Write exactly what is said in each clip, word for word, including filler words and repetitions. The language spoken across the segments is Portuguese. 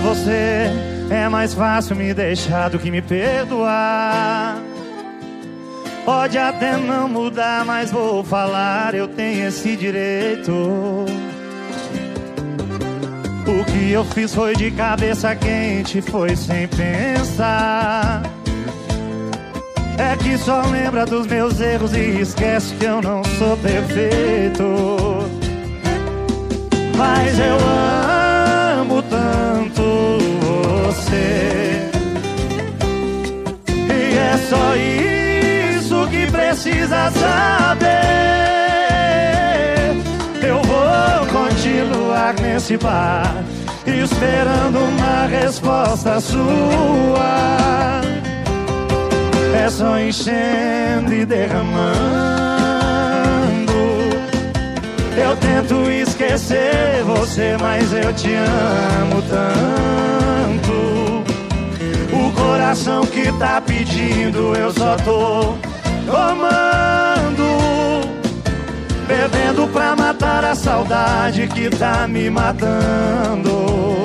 você é mais fácil me deixar do que me perdoar. Pode até não mudar, mas vou falar, eu tenho esse direito. O que eu fiz foi de cabeça quente, foi sem pensar. É que só lembra dos meus erros e esquece que eu não sou perfeito. Mas eu amo tanto você, e é só isso que precisa saber. Eu vou continuar nesse bar, esperando uma resposta sua. É só enchendo e derramando. Eu tento esquecer você, mas eu te amo tanto. O coração que tá pedindo, eu só tô tomando, bebendo pra matar a saudade que tá me matando.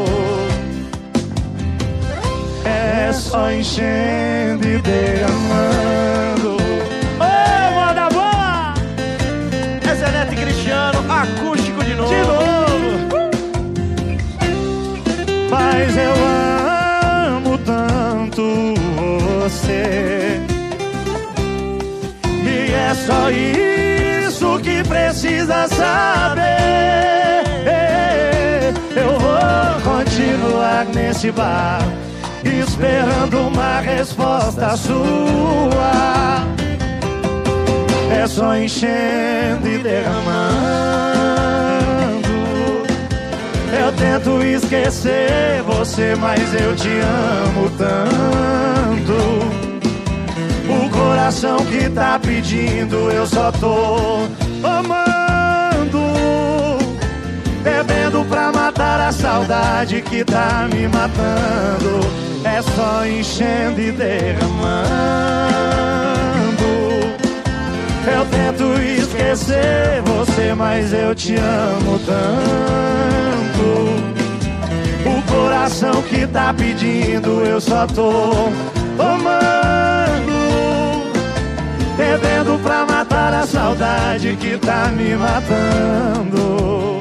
É só enchendo e derramando. Ô, moda boa! É Zé Neto e Cristiano, acústico de novo. De novo. Mas eu amo tanto você, e é só isso que precisa saber. Eu vou continuar nesse bar, esperando uma resposta sua. É só enchendo e derramando. Eu tento esquecer você, mas eu te amo tanto. O coração que tá pedindo, eu só tô amando, bebendo pra matar a saudade que tá me matando. É só enchendo e derramando. Eu tento esquecer você, mas eu te amo tanto. O coração que tá pedindo, eu só tô tomando, bebendo pra matar a saudade que tá me matando.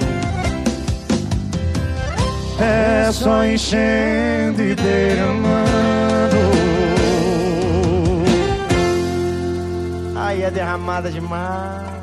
É só enchendo e derramando. Aí é derramada demais.